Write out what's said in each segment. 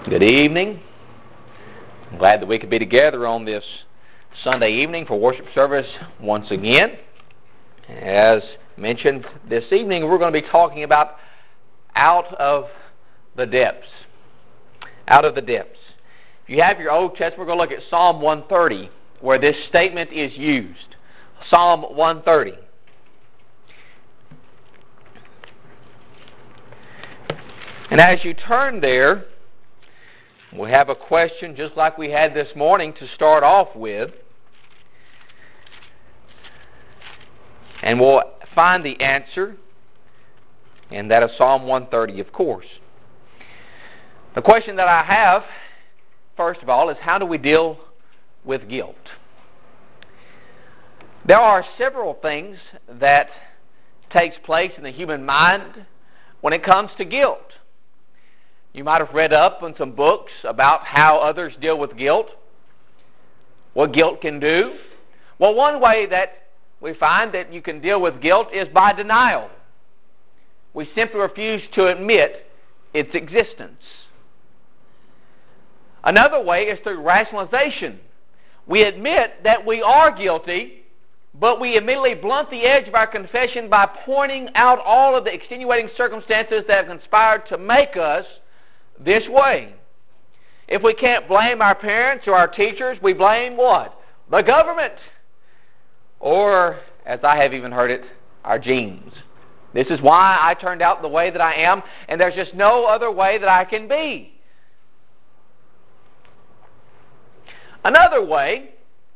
Good evening. I'm glad that we could be together on this Sunday evening for worship service once again. As mentioned, this evening we're going to be talking about out of the depths. Out of the depths. If you have your Old Testament, we're going to look at Psalm 130, where this statement is used. Psalm 130. And as you turn there, we have a question just like we had this morning to start off with. And we'll find the answer in that of Psalm 130, of course. The question that I have, first of all, is how do we deal with guilt? There are several things that takes place in the human mind when it comes to guilt. You might have read up on some books about how others deal with guilt, what guilt can do. Well, one way that we find that you can deal with guilt is by denial. We simply refuse to admit its existence. Another way is through rationalization. We admit that we are guilty, but we immediately blunt the edge of our confession by pointing out all of the extenuating circumstances that have conspired to make us this way. If we can't blame our parents or our teachers, we blame what? The government. Or, as I have even heard it, our genes. This is why I turned out the way that I am, and there's just no other way that I can be. Another way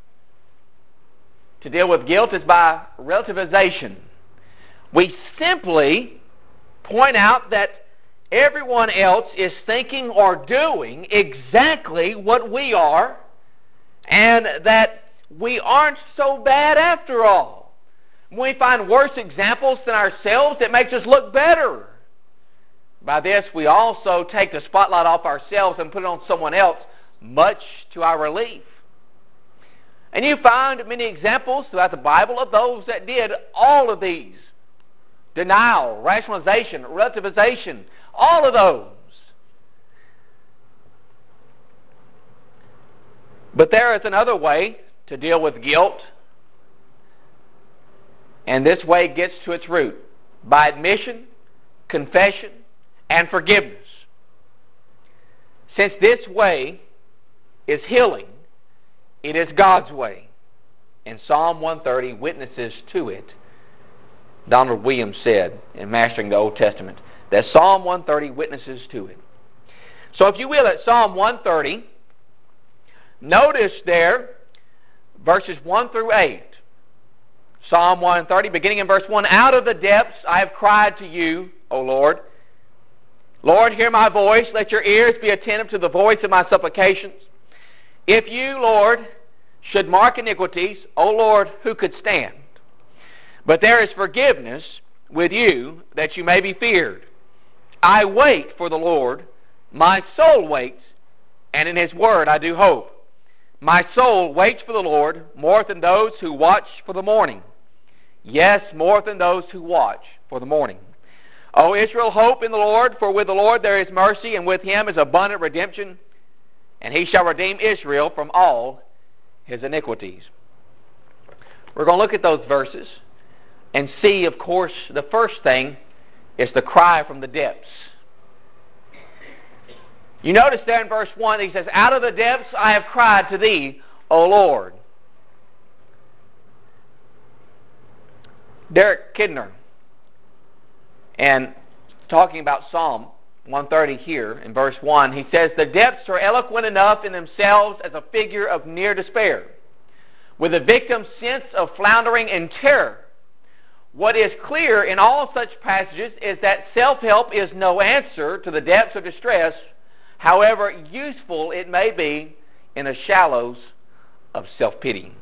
to deal with guilt is by relativization. We simply point out that everyone else is thinking or doing exactly what we are, and that we aren't so bad after all. When we find worse examples than ourselves, it makes us look better. By this, we also take the spotlight off ourselves and put it on someone else, much to our relief. And you find many examples throughout the Bible of those that did all of these. Denial, rationalization, relativization, all of those. But there is another way to deal with guilt, and this way gets to its root by admission, confession, and forgiveness. Since this way is healing, it is God's way, and Psalm 130 witnesses to it. Donald Williams said in Mastering the Old Testament that Psalm 130 witnesses to it. So if you will, at Psalm 130, notice there verses 1 through 8. Psalm 130, beginning in verse 1, out of the depths I have cried to you, O Lord. Lord, hear my voice. Let your ears be attentive to the voice of my supplications. If you, Lord, should mark iniquities, O Lord, who could stand? But there is forgiveness with you, that you may be feared. I wait for the Lord. My soul waits, and in his word I do hope. My soul waits for the Lord more than those who watch for the morning. Yes, more than those who watch for the morning. O Israel, hope in the Lord, for with the Lord there is mercy, and with him is abundant redemption, and he shall redeem Israel from all his iniquities. We're going to look at those verses and see, of course, the first thing is the cry from the depths. You notice there in verse 1, he says, out of the depths I have cried to thee, O Lord. Derek Kidner, and talking about Psalm 130 here in verse 1, he says, the depths are eloquent enough in themselves as a figure of near despair, with the victim's sense of floundering and terror. What is clear in all such passages is that self-help is no answer to the depths of distress, however useful it may be in the shallows of self-pity.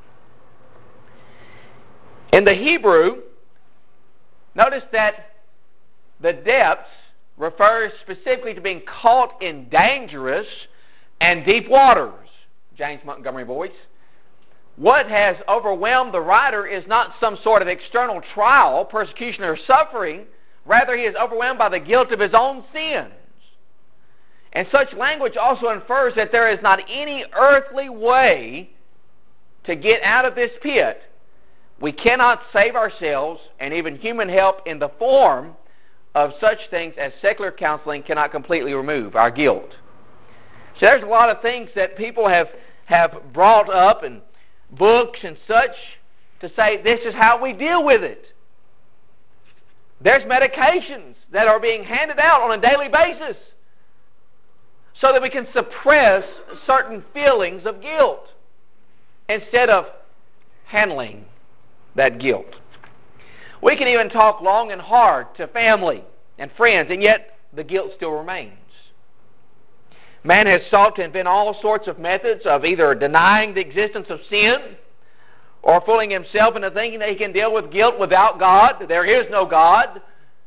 In the Hebrew, notice that the depths refers specifically to being caught in dangerous and deep waters. James Montgomery voice. What has overwhelmed the writer is not some sort of external trial, persecution, or suffering. Rather, he is overwhelmed by the guilt of his own sins. And such language also infers that there is not any earthly way to get out of this pit. We cannot save ourselves, and even human help in the form of such things as secular counseling cannot completely remove our guilt. So there's a lot of things that people have brought up in books and such to say this is how we deal with it. There's medications that are being handed out on a daily basis so that we can suppress certain feelings of guilt instead of handling that guilt. We can even talk long and hard to family and friends, and yet the guilt still remains. Man has sought to invent all sorts of methods of either denying the existence of sin or fooling himself into thinking that he can deal with guilt without God. There is no God.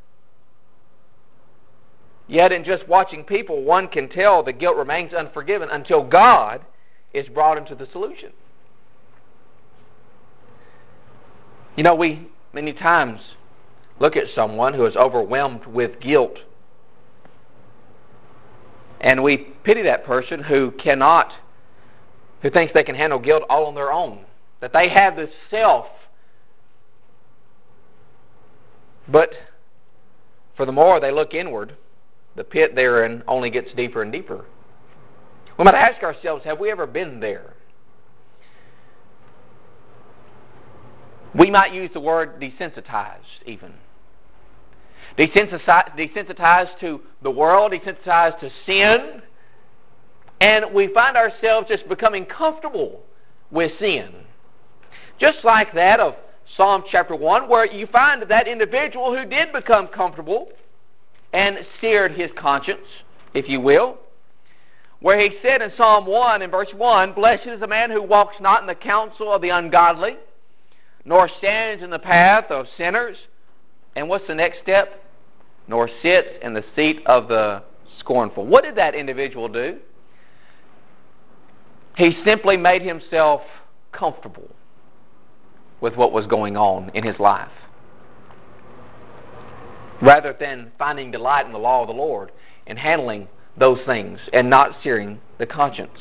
Yet in just watching people, one can tell the guilt remains unforgiven until God is brought into the solution. You know, we many times look at someone who is overwhelmed with guilt, and we pity that person who thinks they can handle guilt all on their own, that they have this self. But for the more they look inward, the pit they're in only gets deeper and deeper. We might ask ourselves, have we ever been there? We might use the word desensitized even. Desensitized to the world, desensitized to sin, and we find ourselves just becoming comfortable with sin. Just like that of Psalm chapter 1, where you find that individual who did become comfortable and seared his conscience, if you will, where he said in Psalm 1 in verse 1, "Blessed is the man who walks not in the counsel of the ungodly, nor stands in the path of sinners." And what's the next step? "Nor sits in the seat of the scornful." What did that individual do? He simply made himself comfortable with what was going on in his life, rather than finding delight in the law of the Lord and handling those things and not searing the conscience.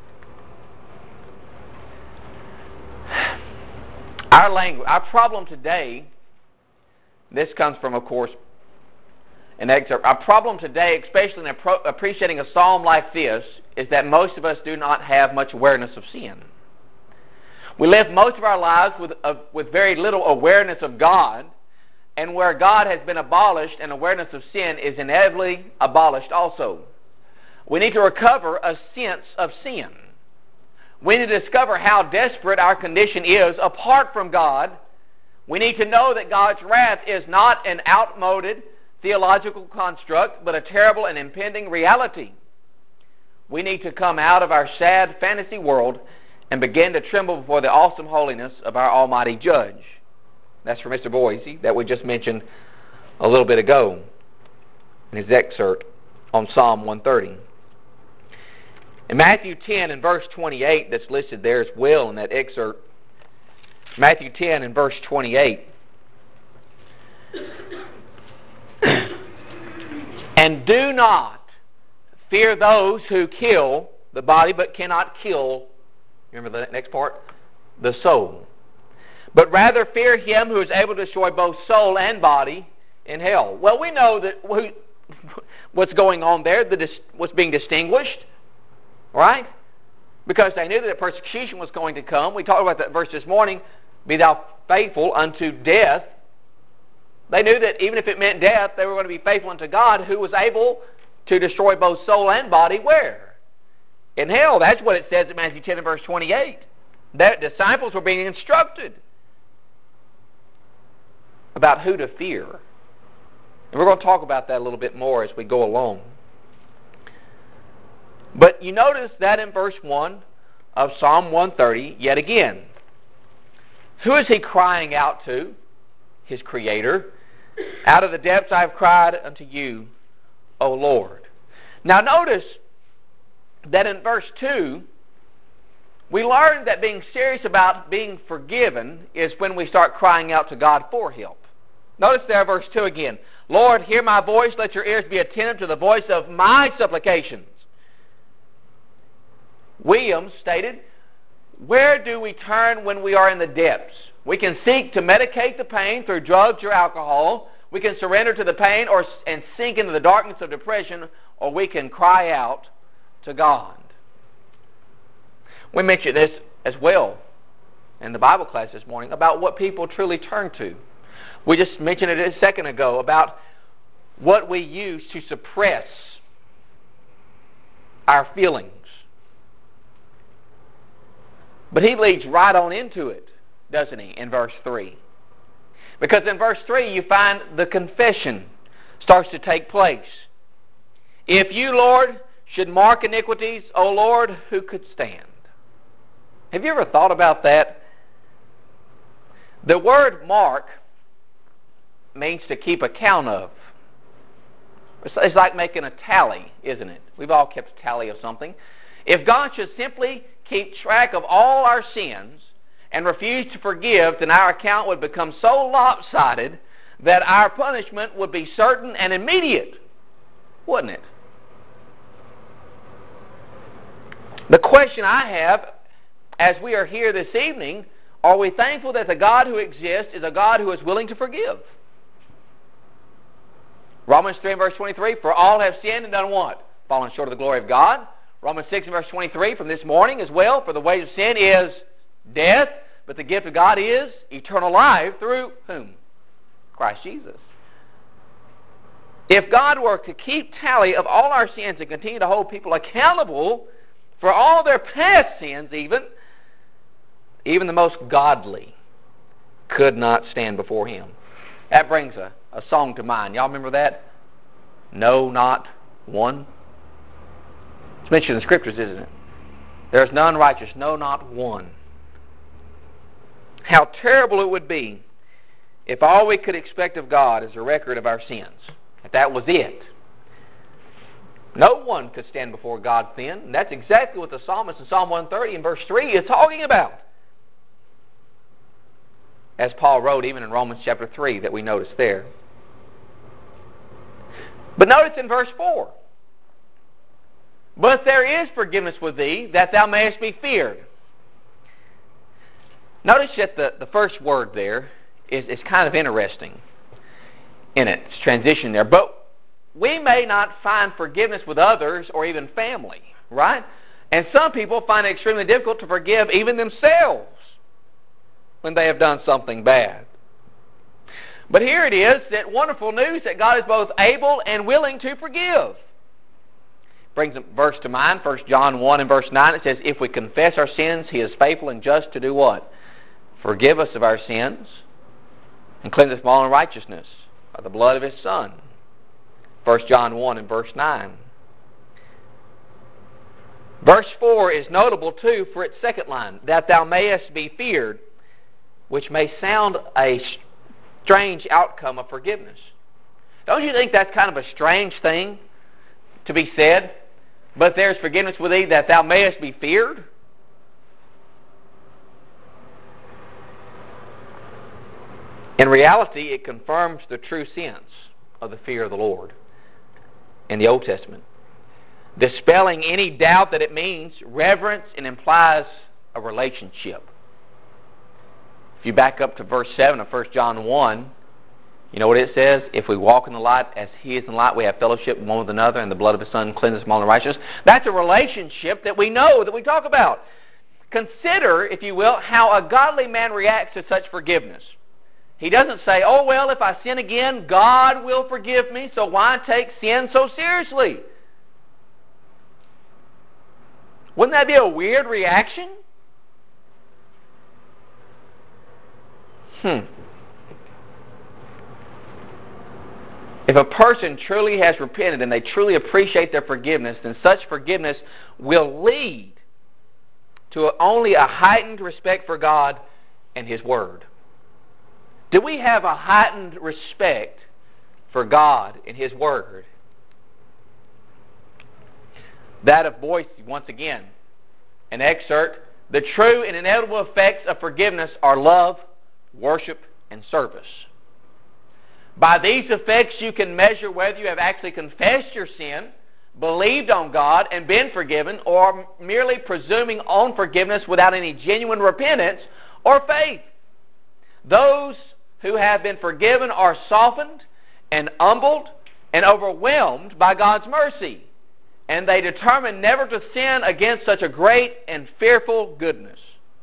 Our problem today, this comes from, of course, an excerpt. Our problem today, especially in appreciating a psalm like this, is that most of us do not have much awareness of sin. We live most of our lives with very little awareness of God, and where God has been abolished and awareness of sin is inevitably abolished also. We need to recover a sense of sin. We need to discover how desperate our condition is apart from God. We need to know that God's wrath is not an outmoded theological construct, but a terrible and impending reality. We need to come out of our sad fantasy world and begin to tremble before the awesome holiness of our Almighty Judge. That's from Mr. Boise that we just mentioned a little bit ago in his excerpt on Psalm 130. In Matthew 10 and verse 28, that's listed there as well in that excerpt, Matthew 10 and verse 28, "And do not fear those who kill the body but cannot kill," remember the next part, "the soul. But rather fear him who is able to destroy both soul and body in hell." Well, we know that what's going on there, what's being distinguished, right? Because they knew that persecution was going to come. We talked about that verse this morning, "Be thou faithful unto death." They knew that even if it meant death, they were going to be faithful unto God, who was able to destroy both soul and body where? In hell. That's what it says in Matthew 10 and verse 28. The disciples were being instructed about who to fear. And we're going to talk about that a little bit more as we go along. But you notice that in verse 1 of Psalm 130, yet again, who is he crying out to? His Creator. "Out of the depths I have cried unto you, O Lord." Now notice that in verse 2, we learn that being serious about being forgiven is when we start crying out to God for help. Notice there, verse 2 again. "Lord, hear my voice. Let your ears be attentive to the voice of my supplications." Williams stated, where do we turn when we are in the depths? We can seek to medicate the pain through drugs or alcohol. We can surrender to the pain and sink into the darkness of depression, or we can cry out to God. We mentioned this as well in the Bible class this morning about what people truly turn to. We just mentioned it a second ago about what we use to suppress our feelings. But he leads right on into it, doesn't he, in verse 3. Because in verse 3 you find the confession starts to take place. If you, Lord, should mark iniquities, O Lord, who could stand? Have you ever thought about that? The word mark means to keep account of. It's like making a tally, isn't it? We've all kept a tally of something. If God should simply keep track of all our sins and refuse to forgive, then our account would become so lopsided that our punishment would be certain and immediate, wouldn't it? The question I have as we are here this evening, are we thankful that the God who exists is a God who is willing to forgive? Romans 3 and verse 23, for all have sinned and done what? Fallen short of the glory of God. Romans 6 and verse 23 from this morning as well, for the wage of sin is death, but the gift of God is eternal life through whom? Christ Jesus. If God were to keep tally of all our sins and continue to hold people accountable for all their past sins even the most godly could not stand before him. That brings a song to mind. Y'all remember that? No, not one. It's mentioned in the Scriptures, isn't it? There's none righteous, no, not one. How terrible it would be if all we could expect of God is a record of our sins. If that was it. No one could stand before God then. And that's exactly what the psalmist in Psalm 130 in verse 3 is talking about. As Paul wrote even in Romans chapter 3 that we noticed there. But notice in verse 4. But there is forgiveness with thee, that thou mayest be feared. Notice that the first word there is kind of interesting in its transition there. But we may not find forgiveness with others or even family, right? And some people find it extremely difficult to forgive even themselves when they have done something bad. But here it is, that wonderful news that God is both able and willing to forgive. Brings a verse to mind, 1 John 1 and verse 9. It says, if we confess our sins, he is faithful and just to do what? Forgive us of our sins and cleanse us from all unrighteousness by the blood of his Son. 1 John 1 and verse 9. Verse 4 is notable too for its second line, that thou mayest be feared, which may sound a strange outcome of forgiveness. Don't you think that's kind of a strange thing to be said? But there's forgiveness with thee that thou mayest be feared. In reality, it confirms the true sense of the fear of the Lord in the Old Testament, dispelling any doubt that it means reverence and implies a relationship. If you back up to verse 7 of 1 John 1, you know what it says? If we walk in the light as he is in the light, we have fellowship one with another, and the blood of his Son cleanses from all unrighteousness. That's a relationship that we know, that we talk about. Consider, if you will, how a godly man reacts to such forgiveness. He doesn't say, oh, well, if I sin again, God will forgive me, so why take sin so seriously? Wouldn't that be a weird reaction? If a person truly has repented and they truly appreciate their forgiveness, then such forgiveness will lead to only a heightened respect for God and his Word. Do we have a heightened respect for God and his Word? That of Boyce, once again, an excerpt. The true and inevitable effects of forgiveness are love, worship, and service. By these effects you can measure whether you have actually confessed your sin, believed on God and been forgiven, or merely presuming on forgiveness without any genuine repentance or faith. Those who have been forgiven are softened and humbled and overwhelmed by God's mercy, and they determine never to sin against such a great and fearful goodness.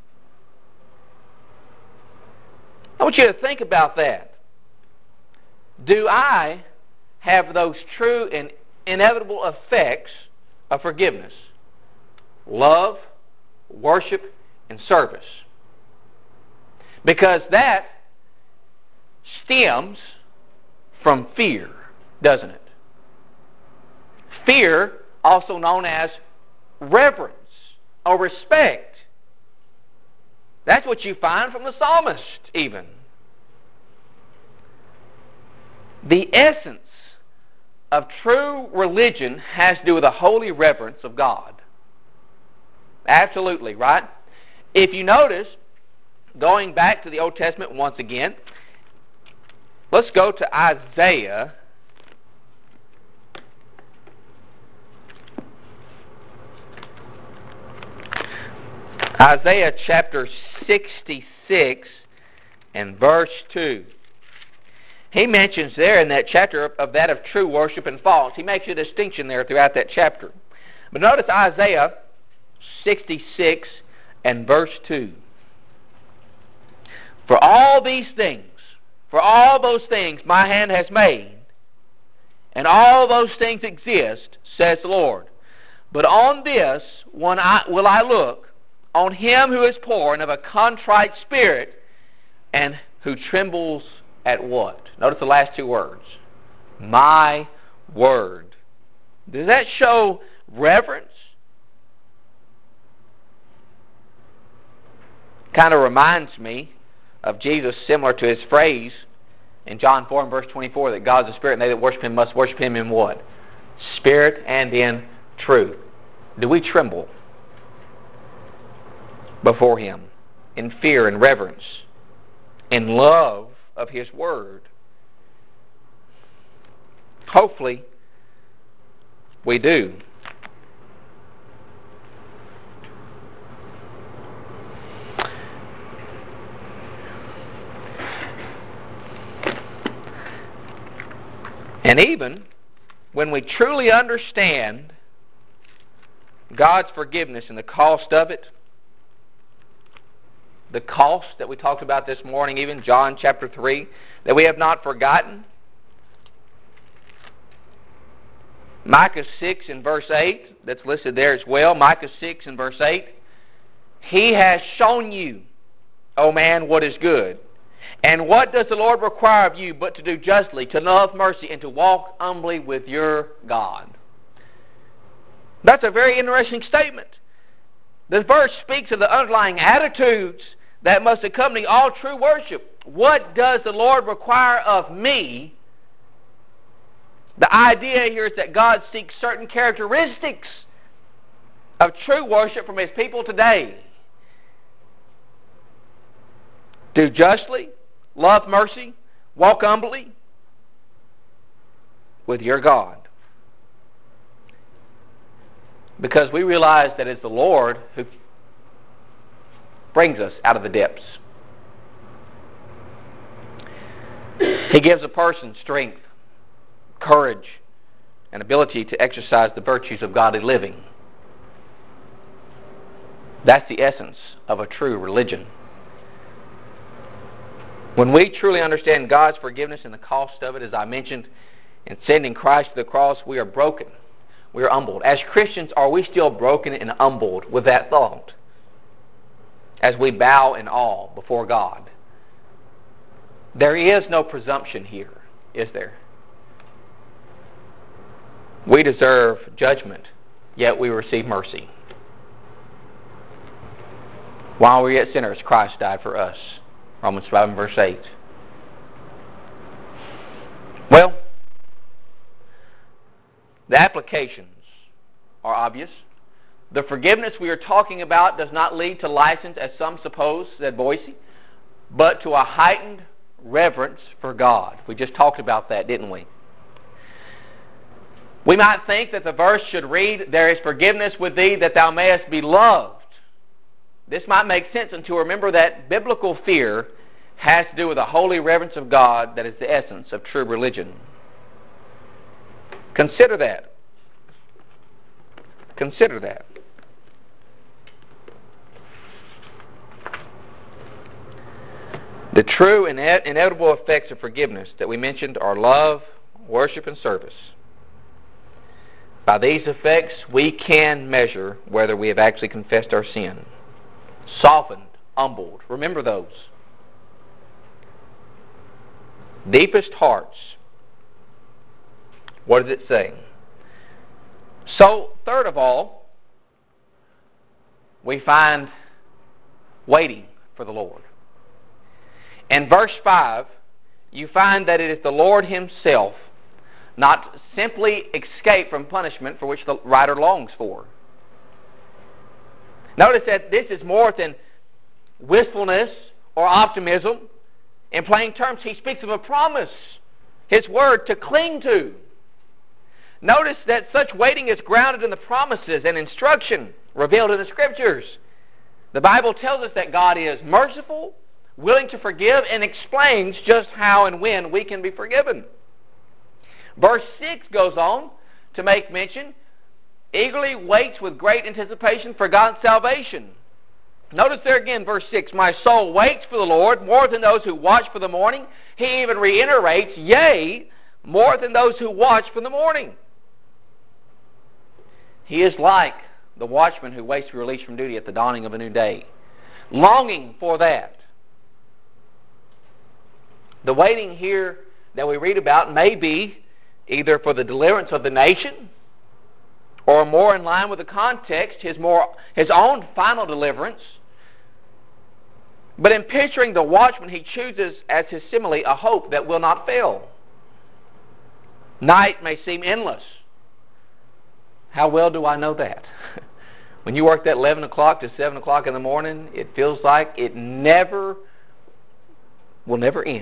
I want you to think about that. Do I have those true and inevitable effects of forgiveness? Love, worship, and service. Because that stems from fear, doesn't it? Fear, also known as reverence or respect. That's what you find from the psalmist even. The essence of true religion has to do with a holy reverence of God. Absolutely, right? If you notice, going back to the Old Testament once again, let's go to Isaiah. Isaiah chapter 66 and verse 2. He mentions there in that chapter of that of true worship and false. He makes a distinction there throughout that chapter. But notice Isaiah 66 and verse 2. For all these things, for all those things my hand has made, and all those things exist, says the Lord. But on this one will I look, on him who is poor and of a contrite spirit, and who trembles at what? Notice the last two words. My word. Does that show reverence? Kind of reminds me of Jesus, similar to his phrase in John 4 and verse 24, that God's a spirit, and they that worship him must worship him in what? Spirit and in truth. Do we tremble before him in fear and reverence, in love of his word? Hopefully we do. And even when we truly understand God's forgiveness and the cost of it, the cost that we talked about this morning, even John chapter 3, that we have not forgotten. Micah 6 and verse 8, that's listed there as well. Micah 6 and verse 8. He has shown you, O man, what is good. And what does the Lord require of you but to do justly, to love mercy, and to walk humbly with your God? That's a very interesting statement. This verse speaks of the underlying attitudes that must accompany all true worship. What does the Lord require of me? The idea here is that God seeks certain characteristics of true worship from his people today. Do justly, love mercy, walk humbly with your God. Because we realize that it's the Lord who brings us out of the depths. He gives a person strength, courage, and ability to exercise the virtues of godly living. That's the essence of a true religion. When we truly understand God's forgiveness and the cost of it, as I mentioned, in sending Christ to the cross, we are broken. We are humbled. As Christians, are we still broken and humbled with that thought as we bow in awe before God? There is no presumption here, is there? We deserve judgment, yet we receive mercy. While we were yet sinners, Christ died for us. Romans 5 and verse 8. Well, the applications are obvious. The forgiveness we are talking about does not lead to license, as some suppose, said Boise, but to a heightened reverence for God. We just talked about that, didn't we? We might think that the verse should read, there is forgiveness with thee that thou mayest be loved. This might make sense until we remember that biblical fear has to do with a holy reverence of God that is the essence of true religion. Consider that. Consider that. The true and inevitable effects of forgiveness that we mentioned are love, worship, and service. By these effects, we can measure whether we have actually confessed our sin. Softened, humbled. Remember those. Deepest hearts. What does it say? So, third of all, we find waiting for the Lord. In verse 5, you find that it is the Lord Himself, not simply escape from punishment for which the writer longs for. Notice that this is more than wistfulness or optimism. In plain terms, he speaks of a promise, His word to cling to. Notice that such waiting is grounded in the promises and instruction revealed in the Scriptures. The Bible tells us that God is merciful, willing to forgive, and explains just how and when we can be forgiven. Verse 6 goes on to make mention, eagerly waits with great anticipation for God's salvation. Notice there again, verse 6, my soul waits for the Lord more than those who watch for the morning. He even reiterates, yea, more than those who watch for the morning. He is like the watchman who waits to be released from duty at the dawning of a new day, longing for that. The waiting here that we read about may be either for the deliverance of the nation, or more in line with the context, his own final deliverance. But in picturing the watchman, he chooses as his simile a hope that will not fail. Night may seem endless. How well do I know that? When you work that 11 o'clock to 7 o'clock in the morning, it feels like it will never end.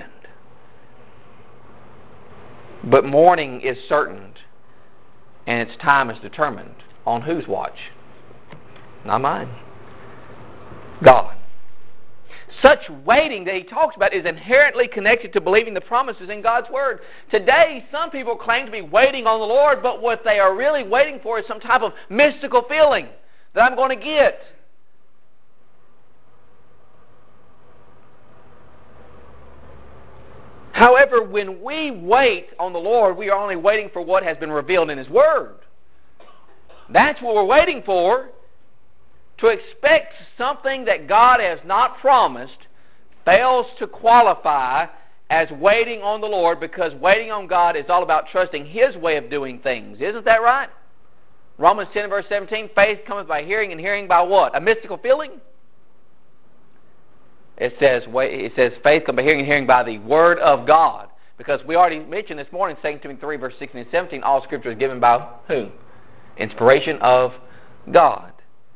But morning is certain, and its time is determined. On whose watch? Not mine. God. Such waiting that he talks about is inherently connected to believing the promises in God's Word. Today, some people claim to be waiting on the Lord, but what they are really waiting for is some type of mystical feeling that I'm going to get. However, when we wait on the Lord, we are only waiting for what has been revealed in His Word. That's what we're waiting for. To expect something that God has not promised fails to qualify as waiting on the Lord, because waiting on God is all about trusting His way of doing things. Isn't that right? Romans 10 verse 17, faith cometh by hearing, and hearing by what? A mystical feeling? It says faith cometh by hearing, and hearing by the Word of God. Because we already mentioned this morning, 2 Timothy 3 verse 16 and 17, all Scripture is given by whom? Inspiration of God.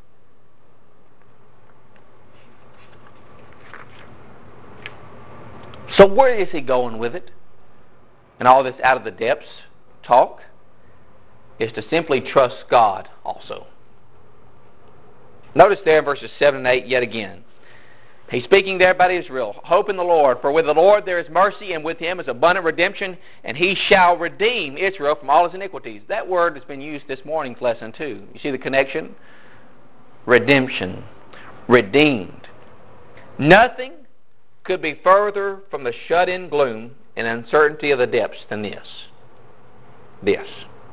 So where is he going with it? And all this out of the depths talk is to simply trust God also. Notice there in verses 7 and 8 yet again. He's speaking there about Israel. Hope in the Lord, for with the Lord there is mercy, and with Him is abundant redemption, and He shall redeem Israel from all his iniquities. That word has been used this morning's lesson too. You see the connection? Redemption. Redeemed. Nothing could be further from the shut-in gloom and uncertainty of the depths than this. This.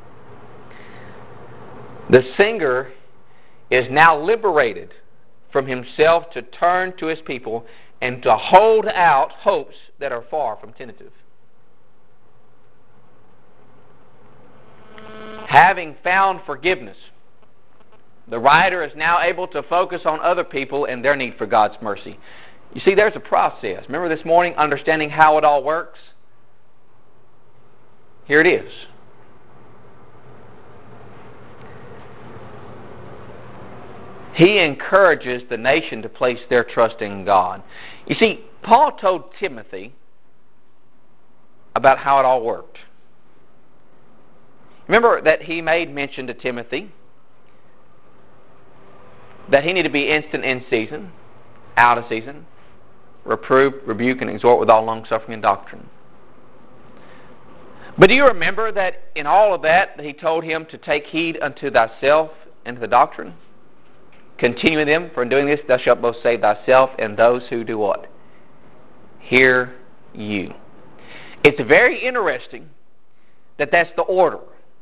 The singer is now liberated from himself to turn to his people and to hold out hopes that are far from tentative. Having found forgiveness, the writer is now able to focus on other people and their need for God's mercy. You see, there's a process. Remember this morning, understanding how it all works? Here it is. He encourages the nation to place their trust in God. You see, Paul told Timothy about how it all worked. Remember that he made mention to Timothy that he needed to be instant in season, out of season, reprove, rebuke, and exhort with all long-suffering and doctrine. But do you remember that in all of that he told him to take heed unto thyself and to the doctrine? Continue in them, for in doing this thou shalt both save thyself and those who do what? Hear you. It's very interesting that that's the order.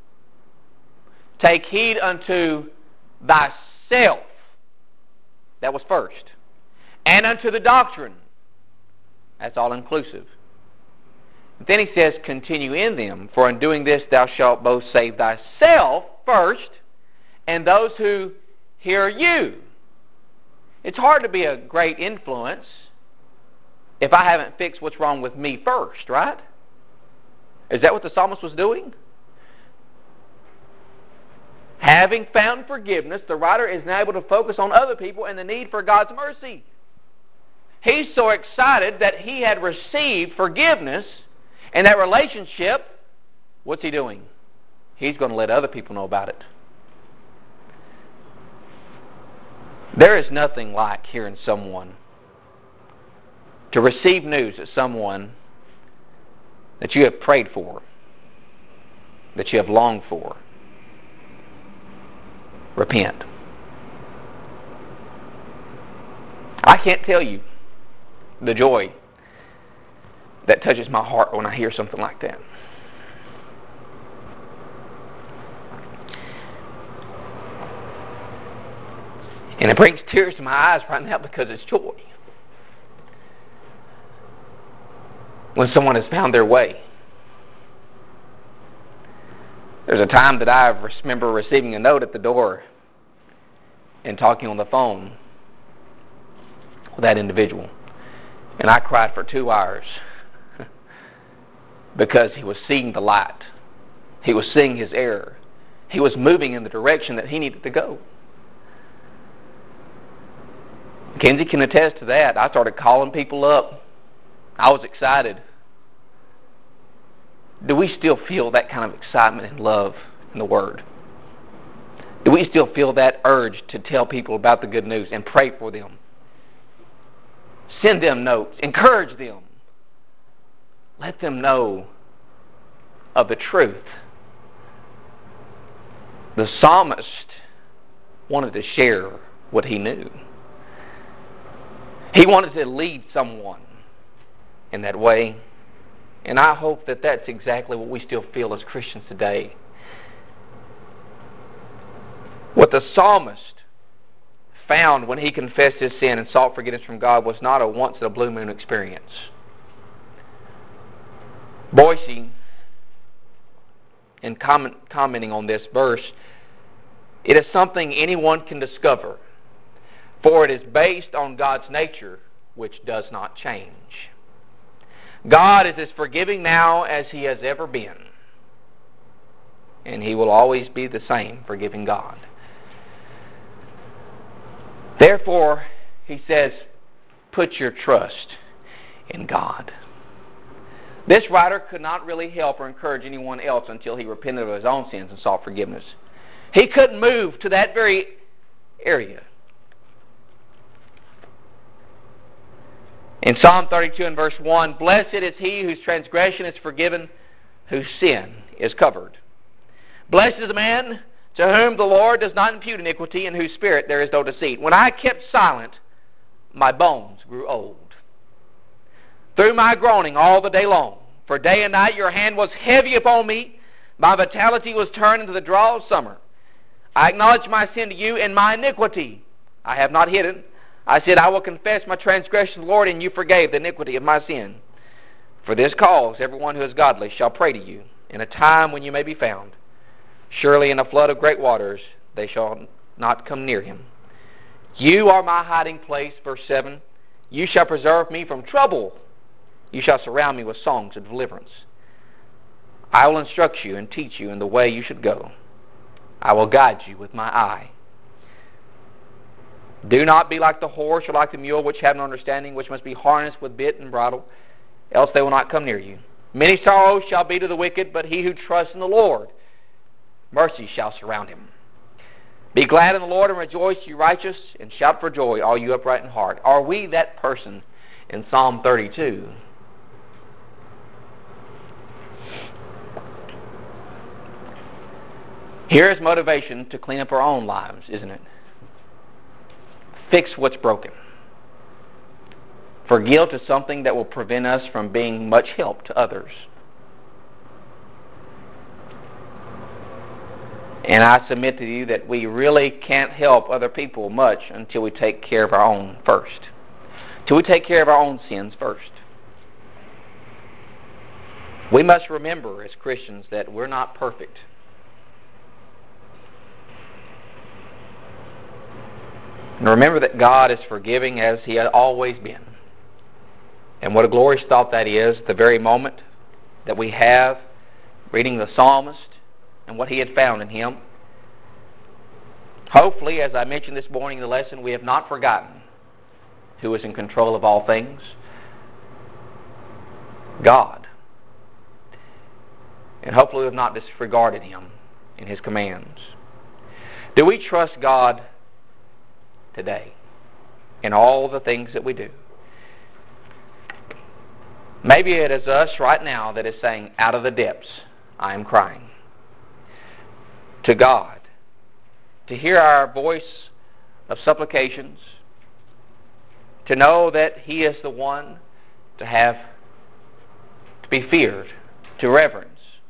Take heed unto thyself. That was first. And unto the doctrine. That's all inclusive. But then he says, continue in them, for in doing this thou shalt both save thyself first, and those who hear you. It's hard to be a great influence if I haven't fixed what's wrong with me first, right? Is that what the psalmist was doing? Having found forgiveness, the writer is now able to focus on other people and the need for God's mercy. He's so excited that he had received forgiveness and that relationship. What's he doing? He's going to let other people know about it. There is nothing like hearing someone, to receive news that someone that you have prayed for, that you have longed for, repent. I can't tell you the joy that touches my heart when I hear something like that. And it brings tears to my eyes right now because it's joy. When someone has found their way. There's a time that I remember receiving a note at the door and talking on the phone with that individual. And I cried for 2 hours because he was seeing the light. He was seeing his error. He was moving in the direction that he needed to go. Kenzie can attest to that. I started calling people up. I was excited. Do we still feel that kind of excitement and love in the Word? Do we still feel that urge to tell people about the good news and pray for them? Send them notes. Encourage them. Let them know of the truth. The psalmist wanted to share what he knew. He wanted to lead someone in that way. And I hope that that's exactly what we still feel as Christians today. What the psalmist found when he confessed his sin and sought forgiveness from God was not a once-in-a-blue moon experience. Boise, in commenting on this verse, it is something anyone can discover, for it is based on God's nature, which does not change. God is as forgiving now as he has ever been. And he will always be the same forgiving God. Therefore, he says, put your trust in God. This writer could not really help or encourage anyone else until he repented of his own sins and sought forgiveness. He couldn't move to that very area. In Psalm 32 and verse 1, blessed is he whose transgression is forgiven, whose sin is covered. Blessed is the man to whom the Lord does not impute iniquity, in whose spirit there is no deceit. When I kept silent, my bones grew old. Through my groaning all the day long, for day and night your hand was heavy upon me. My vitality was turned into the draw of summer. I acknowledged my sin to you and my iniquity I have not hidden. I said, I will confess my transgression, Lord, and you forgave the iniquity of my sin. For this cause, everyone who is godly shall pray to you in a time when you may be found. Surely in a flood of great waters, they shall not come near him. You are my hiding place, verse 7. You shall preserve me from trouble. You shall surround me with songs of deliverance. I will instruct you and teach you in the way you should go. I will guide you with my eye. Do not be like the horse or like the mule, which have no understanding, which must be harnessed with bit and bridle, else they will not come near you. Many sorrows shall be to the wicked, but he who trusts in the Lord mercy shall surround him. Be glad in the Lord and rejoice, you righteous, and shout for joy, all you upright in heart. Are we that person in Psalm 32? Here is motivation to clean up our own lives, isn't it? Fix what's broken. For guilt is something that will prevent us from being much help to others. And I submit to you that we really can't help other people much until we take care of our own first. Till we take care of our own sins first. We must remember as Christians that we're not perfect. And remember that God is forgiving as He has always been. And what a glorious thought that is, the very moment that we have reading the psalmist and what he had found in him. Hopefully, as I mentioned this morning in the lesson, we have not forgotten who is in control of all things. God. And hopefully we have not disregarded Him in His commands. Do we trust God today in all the things that we do? Maybe it is us right now that is saying, out of the depths, I am crying. To God, to hear our voice of supplications, to know that He is the one to be feared, to reverence.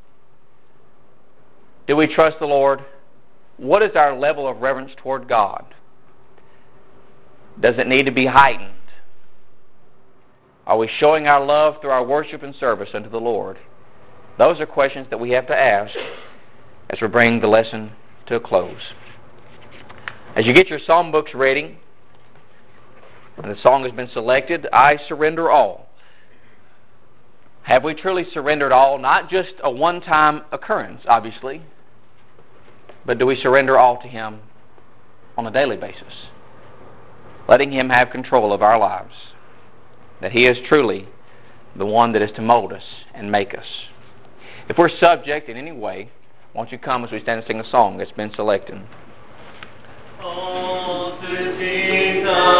Do we trust the Lord? What is our level of reverence toward God? Does it need to be heightened? Are we showing our love through our worship and service unto the Lord? Those are questions that we have to ask as we bring the lesson to a close. As you get your psalm books ready, and the song has been selected, I surrender all. Have we truly surrendered all? Not just a one-time occurrence, obviously, but do we surrender all to Him on a daily basis? Letting Him have control of our lives. That He is truly the one that is to mold us and make us. If we're subject in any way, won't you come as we stand and sing a song that's been selected? All to Jesus.